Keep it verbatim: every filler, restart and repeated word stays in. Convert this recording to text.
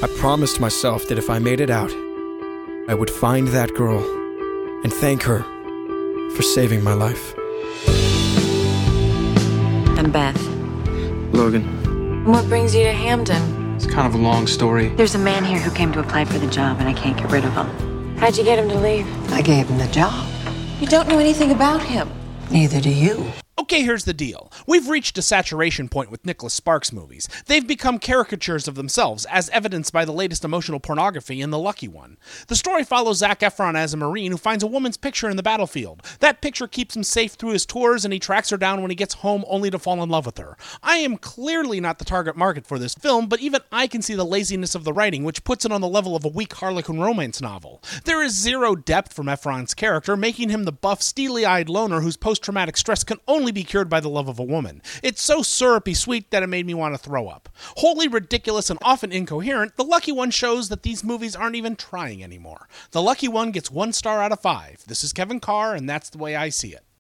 I promised myself that if I made it out, I would find that girl and thank her for saving my life. I'm Beth. Logan. What brings you to Hamden? It's kind of a long story. There's a man here who came to apply for the job, and I can't get rid of him. How'd you get him to leave? I gave him the job. You don't know anything about him. Neither do you. Okay, here's the deal. We've reached a saturation point with Nicholas Sparks movies. They've become caricatures of themselves, as evidenced by the latest emotional pornography in The Lucky One. The story follows Zac Efron as a Marine who finds a woman's picture in the battlefield. That picture keeps him safe through his tours, and he tracks her down when he gets home only to fall in love with her. I am clearly not the target market for this film, but even I can see the laziness of the writing, which puts it on the level of a weak Harlequin romance novel. There is zero depth from Efron's character, making him the buff, steely-eyed loner whose post-traumatic stress can only be cured by the love of a woman. It's so syrupy sweet that it made me want to throw up. Wholly ridiculous and often incoherent, The Lucky One shows that these movies aren't even trying anymore. The Lucky One gets one star out of five. This is Kevin Carr, and that's the way I see it.